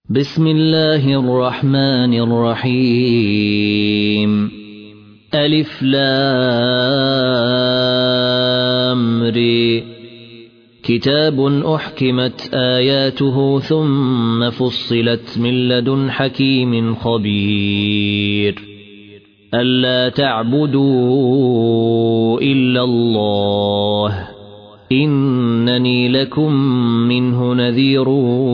بسم الله الرحمن الرحيم ألف لام ر كتاب أحكمت آياته ثم فصلت من لدن حكيم خبير ألا تعبدوا إلا الله إنني لكم منه نذير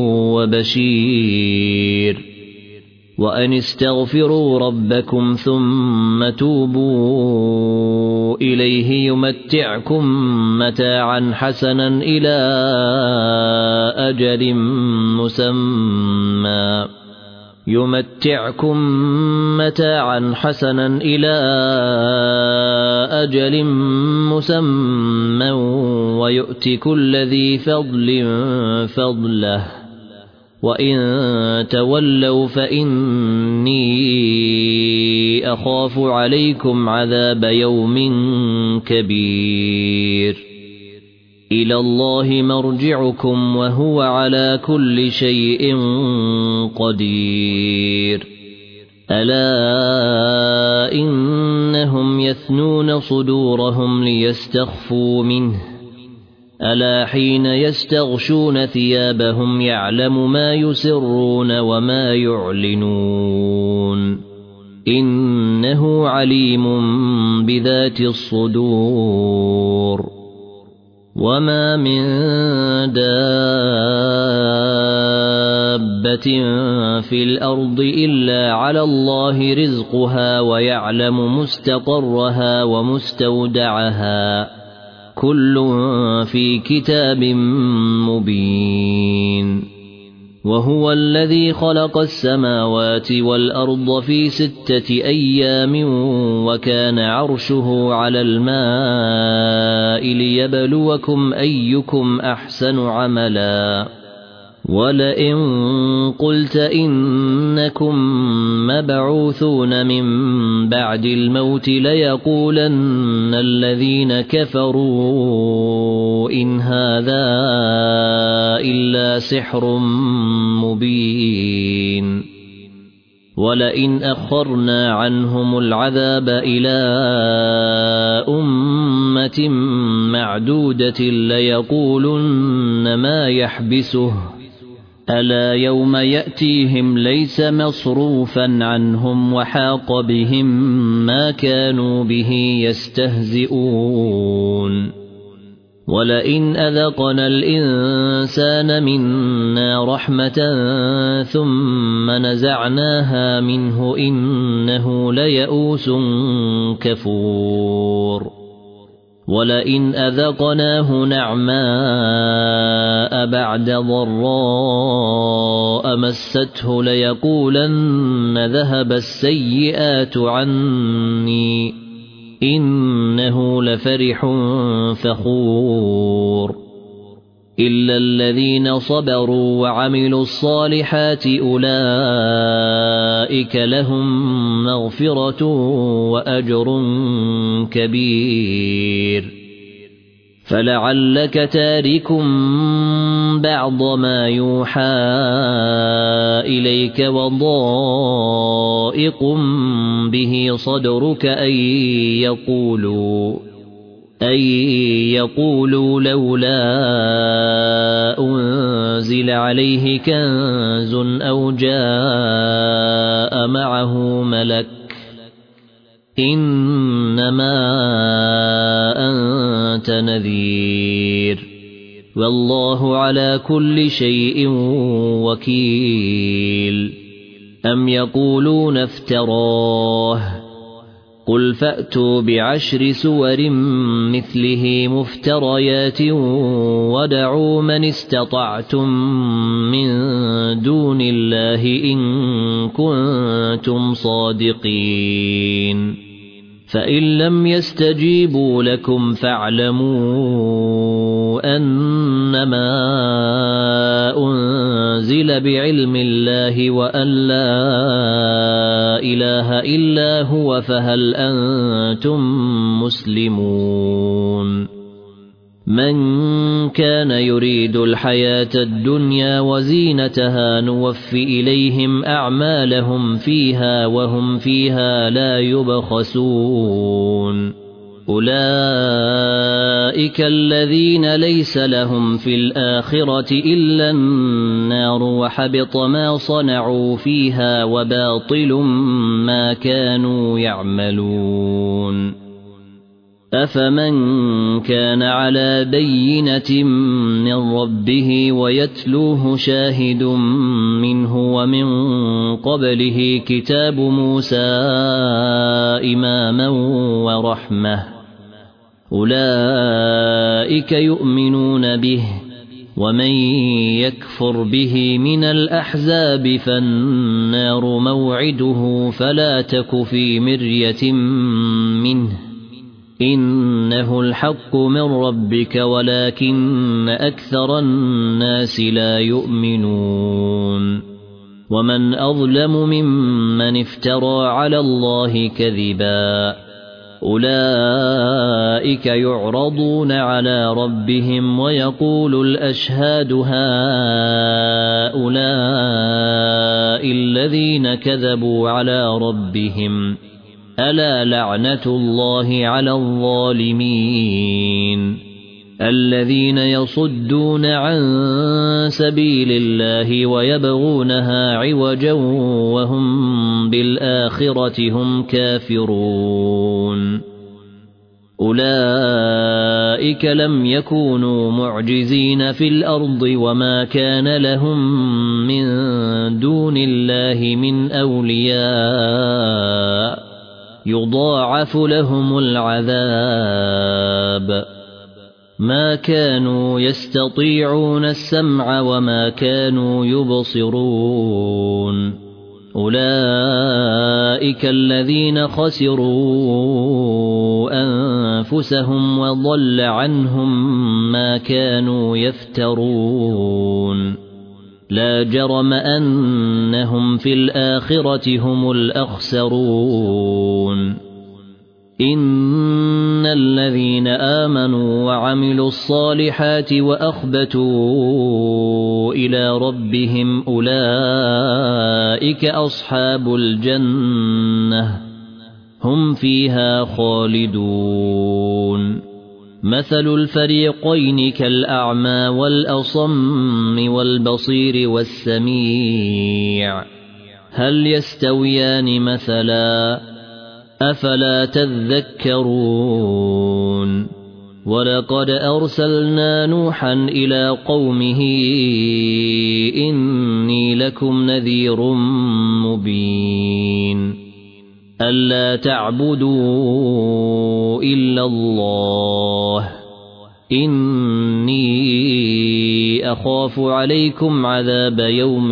وبشير وأن استغفروا ربكم ثم توبوا إليه يمتعكم متاعا حسنا إلى أجل مسمى ويؤت كل ذي فضل فضله وإن تولوا فإني أخاف عليكم عذاب يوم كبير إلى الله مرجعكم وهو على كل شيء قدير ألا إنهم يثنون صدورهم ليستخفوا منه ألا حين يستغشون ثيابهم يعلم ما يسرون وما يعلنون إنه عليم بذات الصدور وما من دابة في الأرض إلا على الله رزقها ويعلم مستقرها ومستودعها كل في كتاب مبين وهو الذي خلق السماوات والأرض في 6 أيام وكان عرشه على الماء ليبلوكم أيكم أحسن عملا ولئن قلت إنكم مبعوثون من بعد الموت ليقولن الذين كفروا إن هذا إلا سحر مبين ولئن أخرنا عنهم العذاب إلى أمة معدودة ليقولن ما يحبسه ألا يوم يأتيهم ليس مصروفا عنهم وحاق بهم ما كانوا به يستهزئون ولئن أذقنا الإنسان منا رحمة ثم نزعناها منه إنه ليئوس كفور ولئن أذقناه نعماء بعد ضراء مسته ليقولن ذهب السيئات عني إنه لفرح فخور إلا الذين صبروا وعملوا الصالحات أولئك لهم مغفرة وأجر كبير فلعلك تارك بعض ما يوحى إليك وضائق به صدرك أن يقولوا لولا أنزل عليه كنز أو جاء معه ملك إنما أنت نذير والله على كل شيء وكيل أم يقولون افتراه قل فأتوا ب10 سور مثله مفتريات ودعوا من استطعتم من دون الله إن كنتم صادقين فإن لم يستجيبوا لكم فاعلموا أنما أنزل بعلم الله وأن لا إله إلا هو فهل أنتم مسلمون من كان يريد الحياة الدنيا وزينتها نوفي إليهم أعمالهم فيها وهم فيها لا يبخسون أولئك الذين ليس لهم في الآخرة إلا النار وحبط ما صنعوا فيها وباطل ما كانوا يعملون أفمن كان على بينة من ربه ويتلوه شاهد منه ومن قبله كتاب موسى إماما ورحمة أولئك يؤمنون به ومن يكفر به من الأحزاب فالنار موعده فلا تك في مرية منه إنه الحق من ربك ولكن أكثر الناس لا يؤمنون ومن أظلم ممن افترى على الله كذبا أولئك يعرضون على ربهم ويقول الأشهاد هؤلاء الذين كذبوا على ربهم ألا لعنة الله على الظالمين الذين يصدون عن سبيل الله ويبغونها عوجا وهم بالآخرة هم كافرون أولئك لم يكونوا معجزين في الأرض وما كان لهم من دون الله من أولياء يضاعف لهم العذاب ما كانوا يستطيعون السمع وما كانوا يبصرون أولئك الذين خسروا أنفسهم وضل عنهم ما كانوا يفترون لا جرم أنهم في الآخرة هم الأخسرون إن الذين آمنوا وعملوا الصالحات وأخبتوا إلى ربهم أولئك أصحاب الجنة هم فيها خالدون مثل الفريقين كالأعمى والأصم والبصير والسميع هل يستويان مثلا أفلا تذكرون ولقد أرسلنا نوحا إلى قومه إني لكم نذير مبين ألا تعبدوا إلا الله إني أخاف عليكم عذاب يوم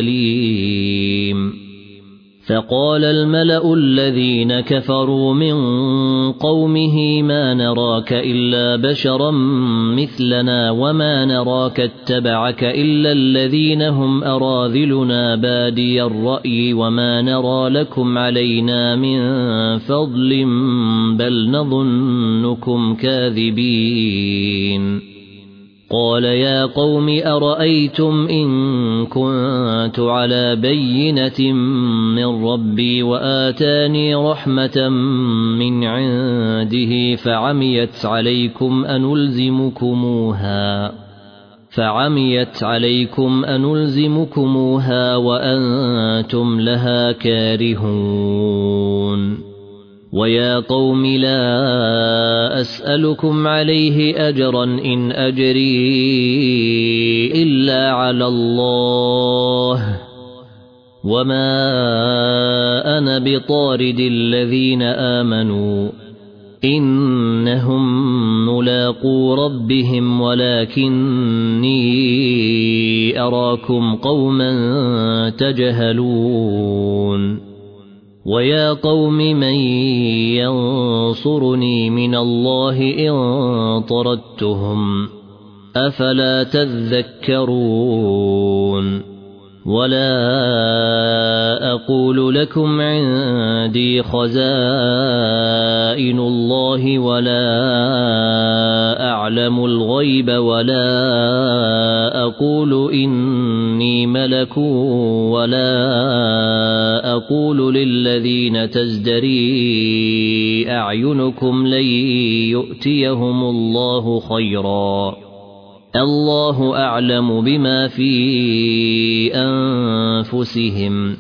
أليم فقال الملأ الذين كفروا من قومه ما نراك إلا بشرا مثلنا وما نراك اتبعك إلا الذين هم أراذلنا بادي الرأي وما نرى لكم علينا من فضل بل نظنكم كاذبين قال يا قوم أرأيتم إن كنت على بينة من ربي وآتاني رحمة من عنده فعميت عليكم أنلزمكموها وأنتم لها كارهون ويا قوم لا أسألكم عليه أجرا إن أجري إلا على الله وما أنا بطارد الذين آمنوا إنهم ملاقو ربهم ولكني أراكم قوما تجهلون ويا قوم من ينصرني من الله إن طردتهم أفلا تذكرون ولا أقول لكم عندي خزائن الله ولا أعلم الغيب ولا أقول إني ملك ولا أقول للذين تزدري أعينكم لن يؤتيهم الله خيرا الله أعلم بما في أنفسهم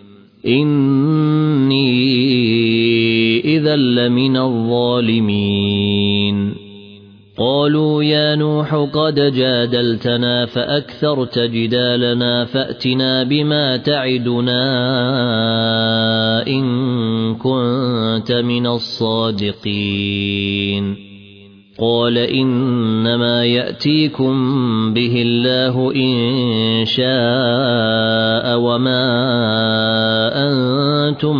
إني إذا لمن الظالمين قالوا يا نوح قد جادلتنا فأكثرت جدالنا فأتنا بما تعدنا إن كنت من الصادقين قال إنما يأتيكم به الله إن شاء وما أنتم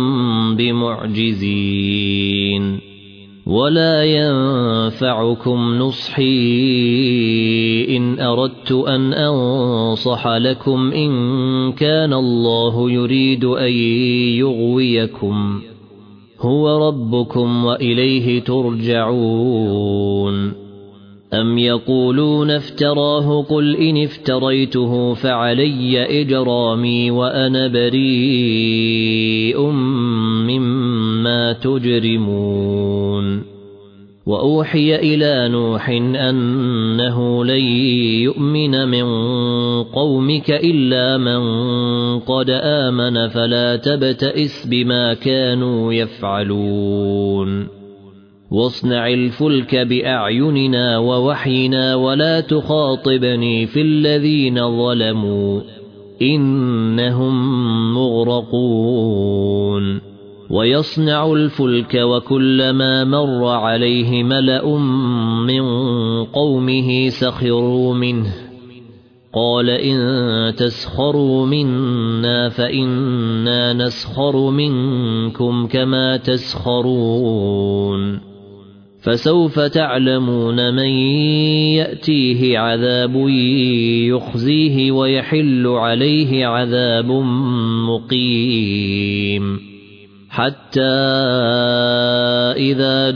بمعجزين ولا ينفعكم نصحي إن أردت أن أنصح لكم إن كان الله يريد أن يغويكم هو ربكم وإليه ترجعون أم يقولون افتراه قل إن افتريته فعلي إجرامي وأنا بريء مما تجرمون وأوحي إلى نوح أنه لن يؤمن من قومك إلا من قد آمن فلا تبتئس بما كانوا يفعلون واصنع الفلك بأعيننا ووحينا ولا تخاطبني في الذين ظلموا إنهم مغرقون ويصنع الفلك وكلما مر عليه ملأ من قومه سخروا منه قال إن تسخروا منا فإنا نسخر منكم كما تسخرون فسوف تعلمون من يأتيه عذاب يخزيه ويحل عليه عذاب مقيم حتى إذا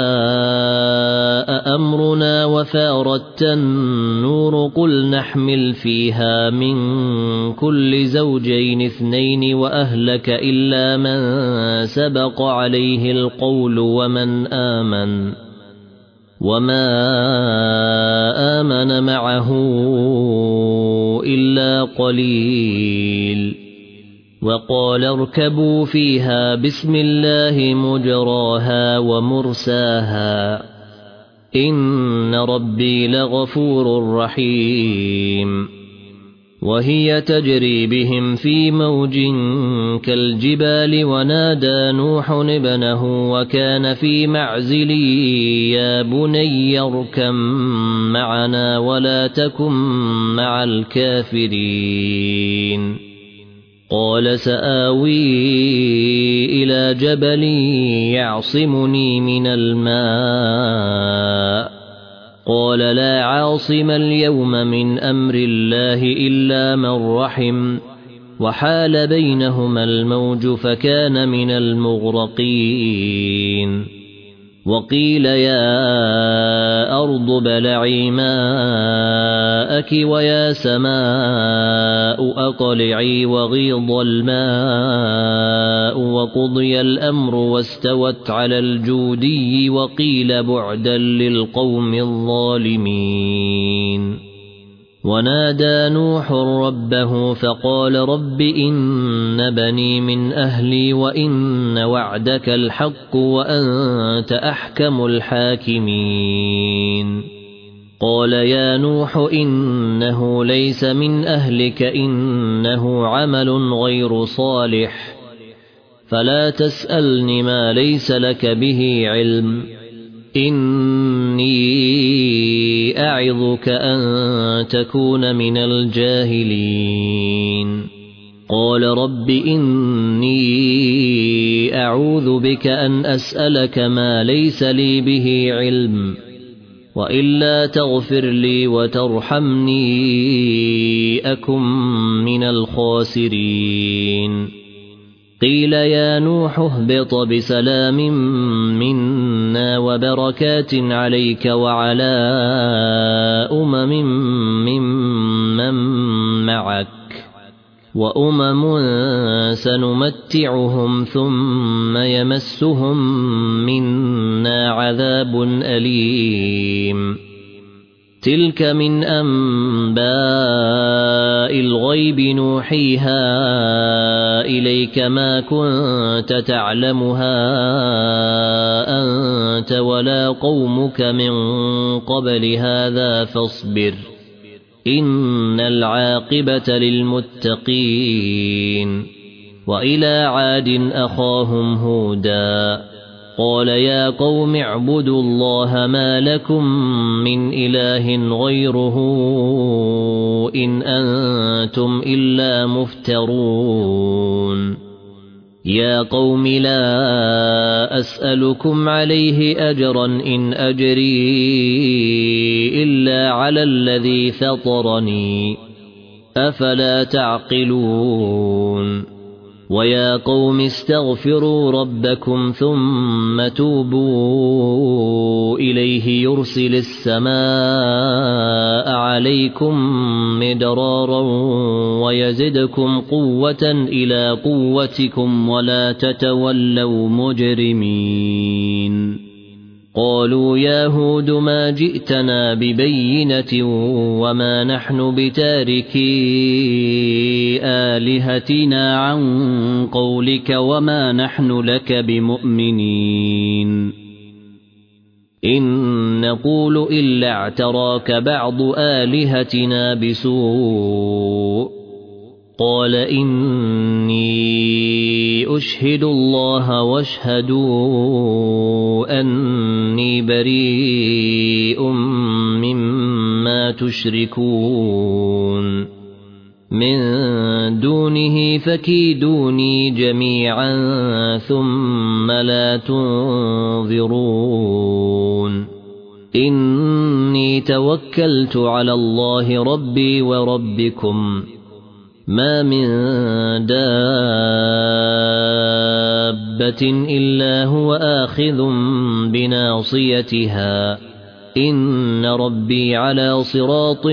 جاء أمرنا وفارت النور قل نحمل فيها من كل زوجين اثنين وأهلك إلا من سبق عليه القول وما آمن معه إلا قليل وقال اركبوا فيها بسم الله مجراها ومرساها إن ربي لغفور رحيم وهي تجري بهم في موج كالجبال ونادى نوح ابنه وكان في معزل يا بني اركب معنا ولا تكن مع الكافرين قال سآوي إلى جبل يعصمني من الماء قال لا عاصم اليوم من أمر الله إلا من رحم وحال بينهما الموج فكان من المغرقين وقيل يا أرض ابلعي ماءك ويا سماء أقلعي وغيض الماء وقضي الأمر واستوت على الجودي وقيل بعدا للقوم الظالمين ونادى نوح ربه فقال رب إن بني من أهلي وإن وعدك الحق وأنت أحكم الحاكمين قال يا نوح إنه ليس من أهلك إنه عمل غير صالح فلا تسألني ما ليس لك به علم إني أعظك أن تكون من الجاهلين قال رب إني أعوذ بك أن أسألك ما ليس لي به علم وإلا تغفر لي وترحمني أكن من الخاسرين قيل يا نوح اهبط بسلام منا منا وبركات عليك وعلى ممن معك وأمم سنمتعهم ثم يمسهم منا عذاب أليم تلك من أنباء الغيب نوحيها إليك ما كنت تعلمها أنت ولا قومك من قبل هذا فاصبر إن العاقبة للمتقين وإلى عاد أخاهم هودا قال يا قوم اعبدوا الله ما لكم من إله غيره إن أنتم إلا مفترون يا قوم لا أسألكم عليه أجرا إن أجري إلا على الذي فطرني أفلا تعقلون ويا قوم استغفروا ربكم ثم توبوا إليه يرسل السماء عليكم مدرارا ويزدكم قوة إلى قوتكم ولا تتولوا مجرمين قالوا يا هود ما جئتنا ببينة وما نحن بتاركي آلهتنا عن قولك وما نحن لك بمؤمنين إن نقول إلا اعتراك بعض آلهتنا بسوء قال إني أشهد الله واشهدوا أني بريء مما تشركون من دونه فكيدوني جميعا ثم لا تنظرون إني توكلت على الله ربي وربكم ما من دابة إلا هو آخذ بناصيتها إن ربي على صراط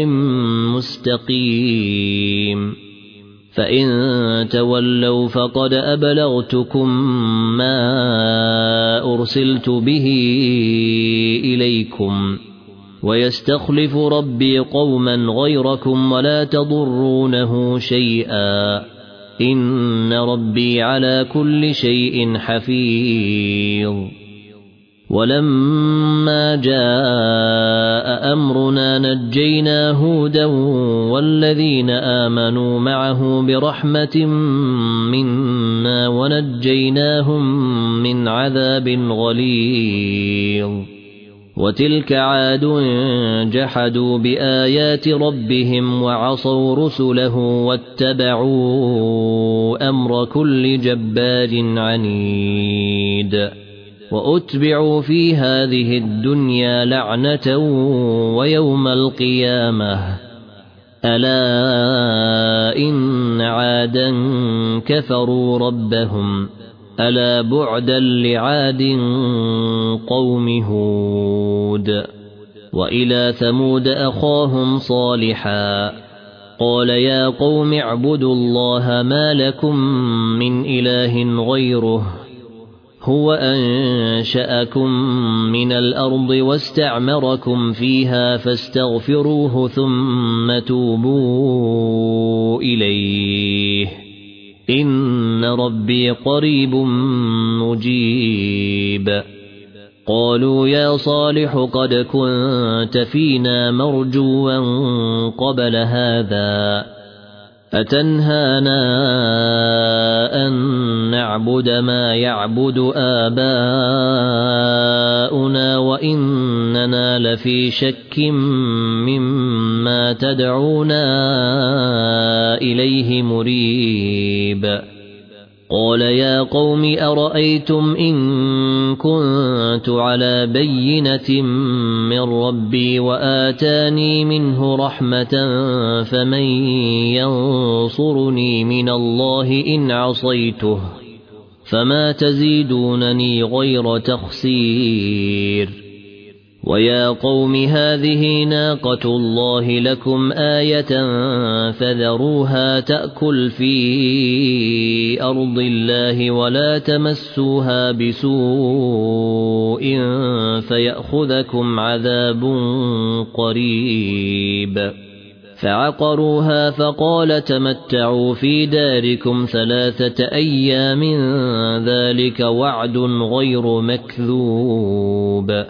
مستقيم فإن تولوا فقد أبلغتكم ما أرسلت به إليكم ويستخلف ربي قوما غيركم ولا تضرونه شيئا إن ربي على كل شيء حفيظ ولما جاء أمرنا نجينا هودا والذين آمنوا معه برحمة منا ونجيناهم من عذاب غليظ وتلك عاد جحدوا بآيات ربهم وعصوا رسله واتبعوا أمر كل جبار عنيد وأتبعوا في هذه الدنيا لعنة ويوم القيامة ألا إن عادا كفروا ربهم ألا بعدا لعاد قوم هود وإلى ثمود أخاهم صالحا قال يا قوم اعبدوا الله ما لكم من إله غيره هو أنشأكم من الأرض واستعمركم فيها فاستغفروه ثم توبوا إليه إن ربي قريب مجيب قالوا يا صالح قد كنت فينا مرجوا قبل هذا أتنهانا أن نعبد ما يعبد آباؤنا وإننا لفي شك مما تدعونا إليه مريب قال يا قوم أرأيتم إن كنت على بينة من ربي وآتاني منه رحمة فمن ينصرني من الله إن عصيته فما تزيدونني غير تخسير ويا قوم هذه ناقة الله لكم آية فذروها تأكل في أرض الله ولا تمسوها بسوء فيأخذكم عذاب قريب فعقروها فقال تمتعوا في داركم 3 أيام ذلك وعد غير مكذوب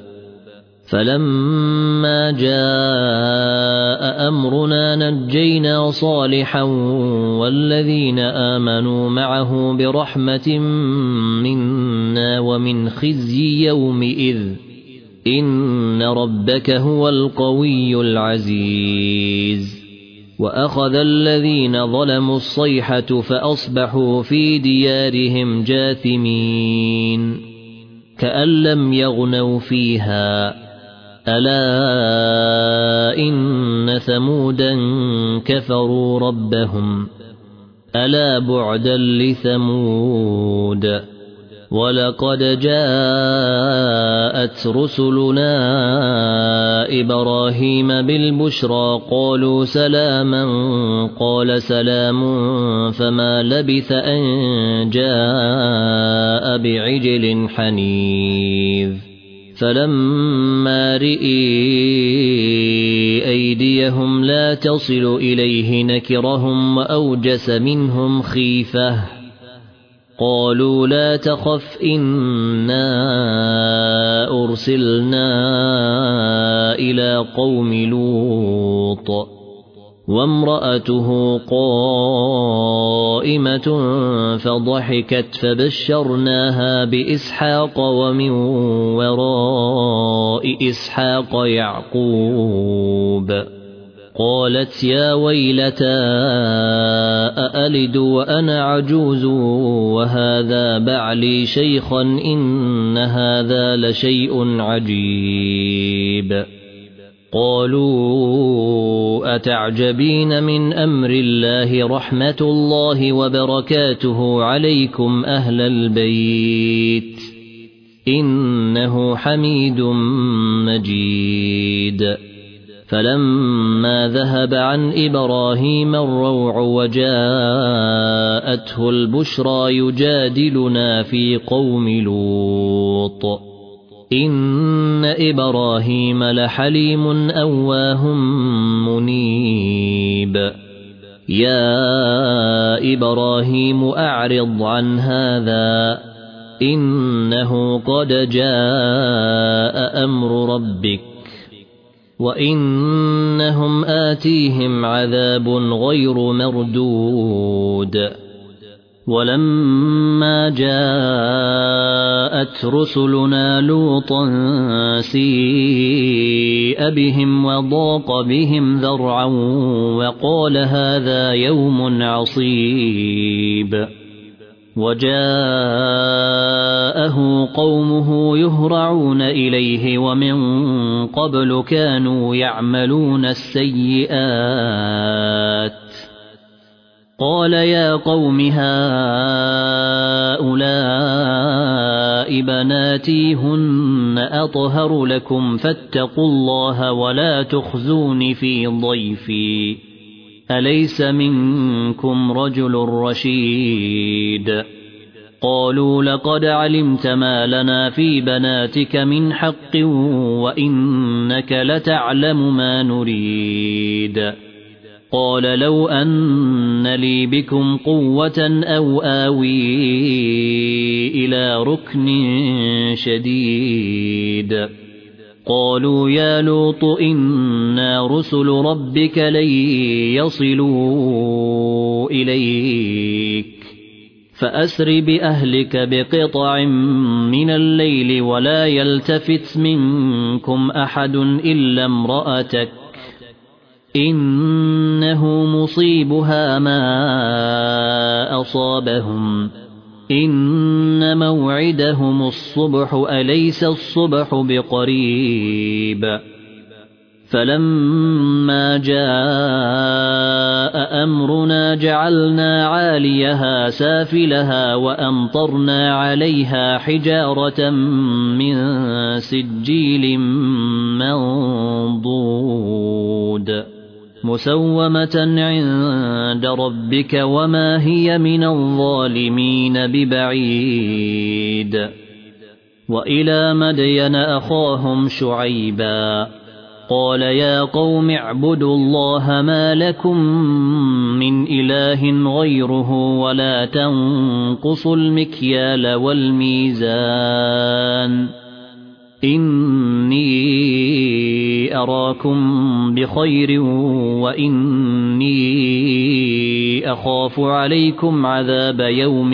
فلما جاء أمرنا نجينا صالحا والذين آمنوا معه برحمة منا ومن خزي يومئذ إن ربك هو القوي العزيز وأخذ الذين ظلموا الصيحة فأصبحوا في ديارهم جاثمين كأن لم يغنوا فيها ألا إن ثمودا كفروا ربهم ألا بعدا لثمود ولقد جاءت رسلنا إبراهيم بالبشرى قالوا سلاما قال سلام فما لبث أن جاء بعجل حنيذ فلما رئي أيديهم لا تصل إليه نكرهم وأوجس منهم خيفة قالوا لا تخف إنا أرسلنا إلى قوم لوط وامرأته قائمة فضحكت فبشرناها بإسحاق ومن وراء إسحاق يعقوب قالت يا ويلتى أألد وأنا عجوز وهذا بعلي شيخا إن هذا لشيء عجيب قالوا أتعجبين من أمر الله رحمة الله وبركاته عليكم أهل البيت إنه حميد مجيد فلما ذهب عن إبراهيم الروع وجاءته البشرى يجادلنا في قوم لوط إن إبراهيم لحليم أواه منيب يا إبراهيم أعرض عن هذا إنه قد جاء أمر ربك وإنهم آتيهم عذاب غير مردود ولما جاءت رسلنا لوطا سيء بهم وضاق بهم ذرعا وقال هذا يوم عصيب وجاءه قومه يهرعون إليه ومن قبل كانوا يعملون السيئات قال يا قوم هؤلاء بناتي هن أطهر لكم فاتقوا الله ولا تخزون في ضيفي أليس منكم رجل رشيد قالوا لقد علمت ما لنا في بناتك من حق وإنك لتعلم ما نريد قال لو أن لي بكم قوة أو آوي إلى ركن شديد قالوا يا لوط إنا رسل ربك لن يصلوا إليك فأسر بأهلك بقطع من الليل ولا يلتفت منكم أحد إلا امرأتك إنه مصيبها ما أصابهم إن موعدهم الصبح أليس الصبح بقريب فلما جاء أمرنا جعلنا عاليها سافلها وأمطرنا عليها حجارة من سجيل منضود مسومة عند ربك وما هي من الظالمين ببعيد. وإلى مدين أخاهم شعيبا قال يا قوم اعبدوا الله ما لكم من إله غيره ولا تنقصوا المكيال والميزان إني أراكم بخير وإني أخاف عليكم عذاب يوم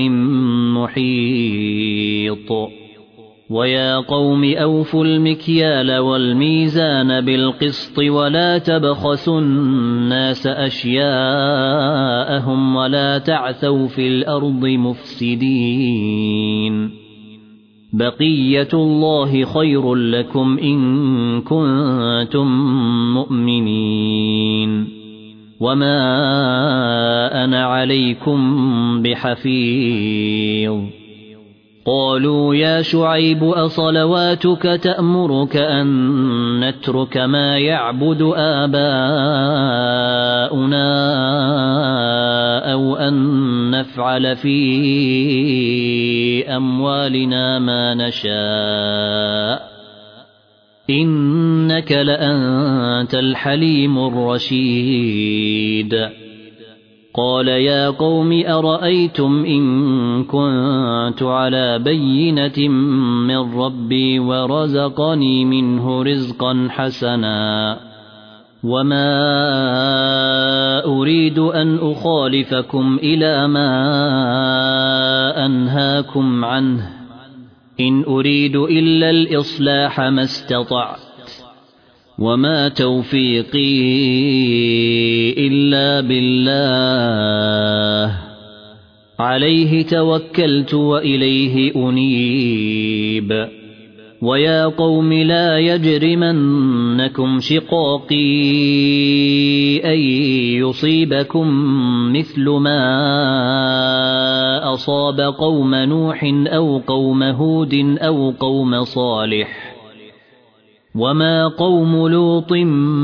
محيط. ويا قوم أوفوا المكيال والميزان بالقسط ولا تبخسوا الناس أشياءهم ولا تعثوا في الأرض مفسدين. بقية الله خير لكم إن كنتم مؤمنين وما أنا عليكم بحفيظ. قالوا يا شعيب أصلواتك تأمرك أن نترك ما يعبد آباؤنا أو أن نفعل في أموالنا ما نشاء إنك لأنت الحليم الرشيد. قال يا قوم أرأيتم إن كنت على بينة من ربي ورزقني منه رزقا حسنا وما أريد أن أخالفكم إلى ما أنهاكم عنه إن أريد إلا الإصلاح ما استطعت وما توفيقي إلا بالله عليه توكلت وإليه أنيب. ويا قوم لا يجرمنكم شقاقي أن يصيبكم مثل ما أصاب قوم نوح أو قوم هود أو قوم صالح وما قوم لوط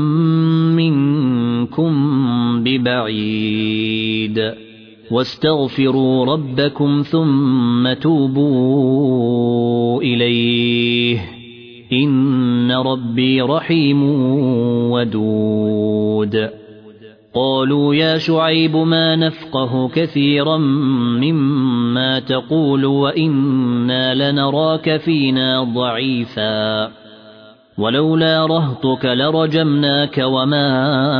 منكم ببعيد. واستغفروا ربكم ثم توبوا إليه إن ربي رحيم ودود. قالوا يا شعيب ما نفقه كثيرا مما تقول وإنا لنراك فينا ضعيفا ولولا رهطك لرجمناك وما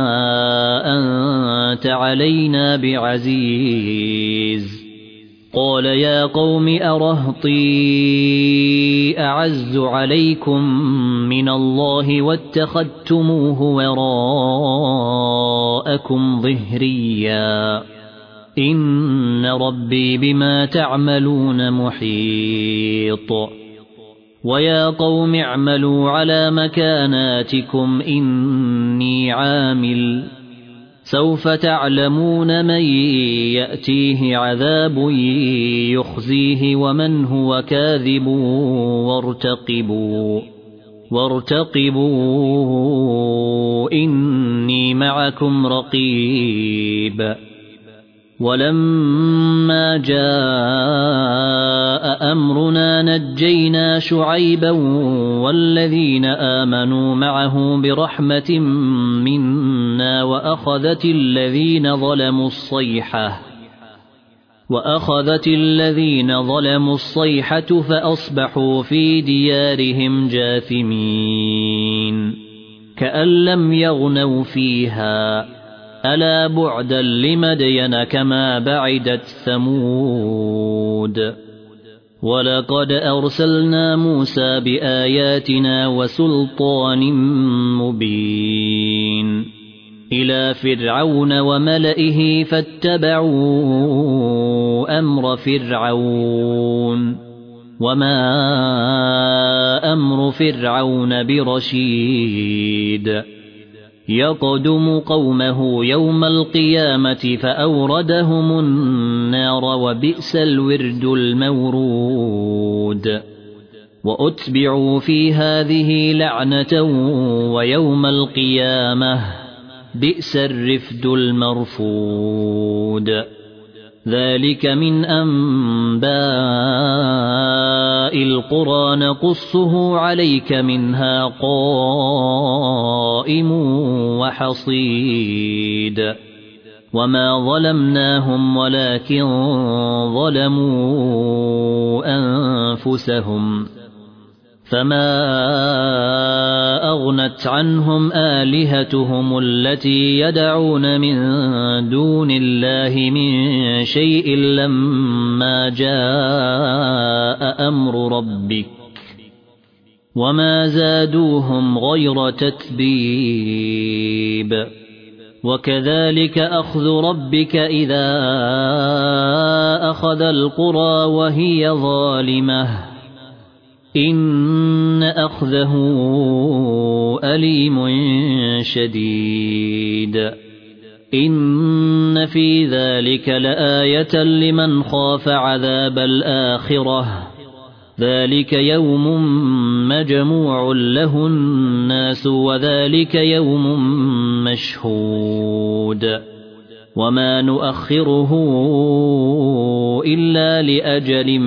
أنت علينا بعزيز. قال يا قوم أرهطي أعز عليكم من الله واتخذتموه وراءكم ظهريا إن ربي بما تعملون محيط. ويا قوم اعملوا على مكاناتكم إني عامل سوف تعلمون من يأتيه عذاب يخزيه ومن هو كاذب وارتقبوا إني معكم رقيب. ولما جاء أمرنا نجينا شعيبا والذين آمنوا معه برحمة منا وأخذت الذين ظلموا الصيحة فأصبحوا في ديارهم جاثمين كأن لم يغنوا فيها ألا بعدا لمدين كما بعدت ثمود. ولقد أرسلنا موسى بآياتنا وسلطان مبين إلى فرعون وملئه فاتبعوا أمر فرعون وما أمر فرعون برشيد. يقدم قومه يوم القيامة فأوردهم النار وبئس الورد المورود وأتبعوا في هذه لعنة ويوم القيامة بئس الرفد المرفود ذلك من أنباء القرى نقصه عليك منها قائم وحصيد وما ظلمناهم ولكن ظلموا أنفسهم فما أغنت عنهم آلهتهم التي يدعون من دون الله من شيء لما جاء أمر ربك وما زادوهم غير تتبيب وكذلك أخذ ربك إذا أخذ القرى وهي ظالمة إن أخذه أليم شديد إن في ذلك لآية لمن خاف عذاب الآخرة ذلك يوم مجموع له الناس وذلك يوم مشهود وما نؤخره إلا لأجل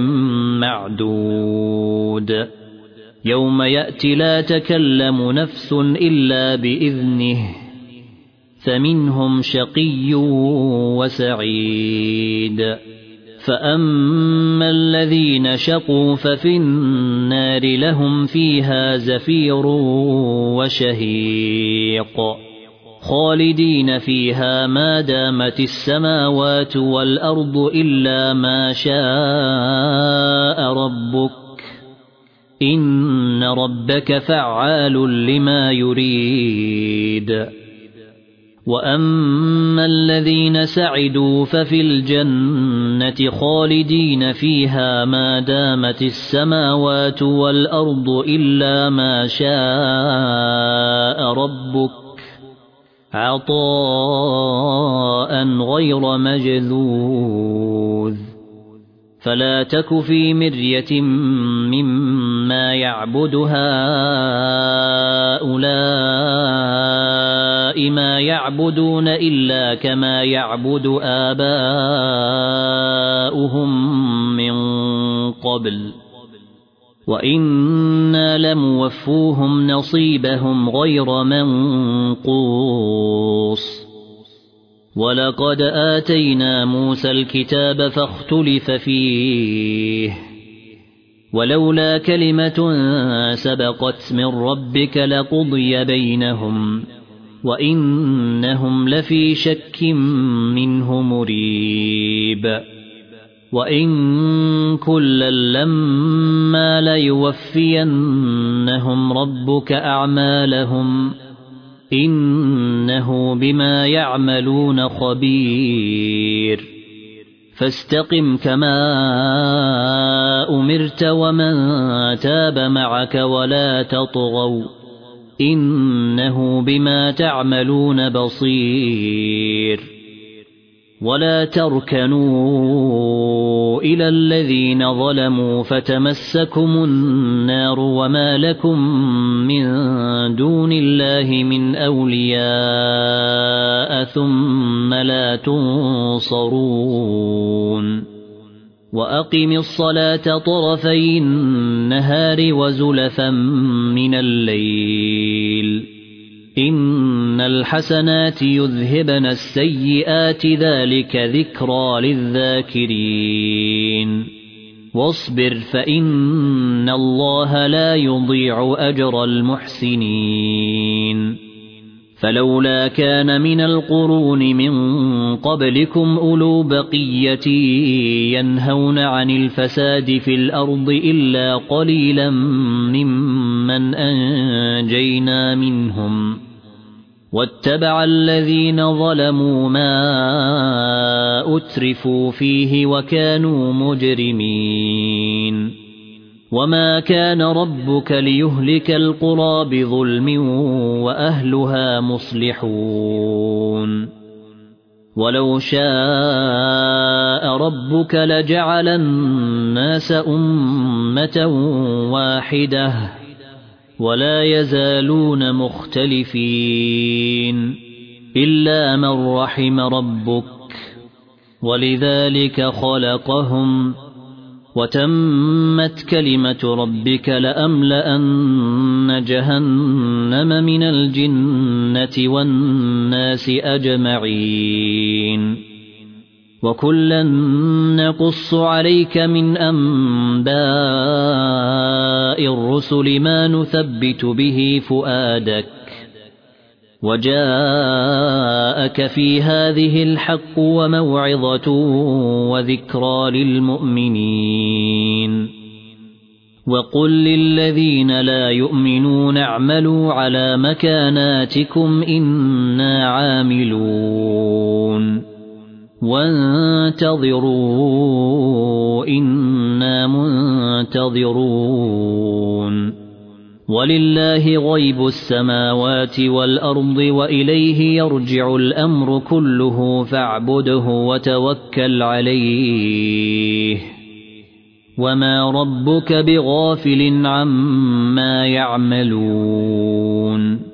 معدود يوم يأتي لا تكلم نفس إلا بإذنه فمنهم شقي وسعيد فأما الذين شقوا ففي النار لهم فيها زفير وشهيق خالدين فيها ما دامت السماوات والأرض إلا ما شاء ربك إن ربك فعال لما يريد وأما الذين سعدوا ففي الجنة خالدين فيها ما دامت السماوات والأرض إلا ما شاء ربك عطاء غير مجذوذ فلا تك في مرية مما يعبد هؤلاء ما يعبدون إلا كما يعبد آباؤهم من قبل وإنا لموفوهم نصيبهم غير منقوص ولقد آتينا موسى الكتاب فاختلف فيه ولولا كلمة سبقت من ربك لقضي بينهم وإنهم لفي شك منه مريب وإن كلا لما ليوفينهم ربك أعمالهم إنه بما يعملون خبير فاستقم كما أمرت ومن تاب معك ولا تطغوا إنه بما تعملون بصير ولا تركنوا إلى الذين ظلموا فتمسكم النار وما لكم من دون الله من أولياء ثم لا تنصرون وأقم الصلاة طرفي النهار وزلفا من الليل إن الحسنات يذهبن السيئات ذلك ذكرى للذاكرين واصبر فإن الله لا يضيع أجر المحسنين فلولا كان من القرون من قبلكم أولو بقية ينهون عن الفساد في الأرض إلا قليلا ممن أنجينا منهم واتبع الذين ظلموا ما أترفوا فيه وكانوا مجرمين وما كان ربك ليهلك القرى بظلم وأهلها مصلحون ولو شاء ربك لجعل الناس أمة واحدة ولا يزالون مختلفين إلا من رحم ربك ولذلك خلقهم وتمت كلمة ربك لأملأن جهنم من الجنة والناس أجمعين وكلا نقص عليك من أنباء الرسل ما نثبت به فؤادك وجاءك في هذه الحق وموعظة وذكرى للمؤمنين وقل للذين لا يؤمنون اعملوا على مكاناتكم إنا عاملون وانتظروا إنا منتظرون ولله غيب السماوات والأرض وإليه يرجع الأمر كله فاعبده وتوكل عليه وما ربك بغافل عما يعملون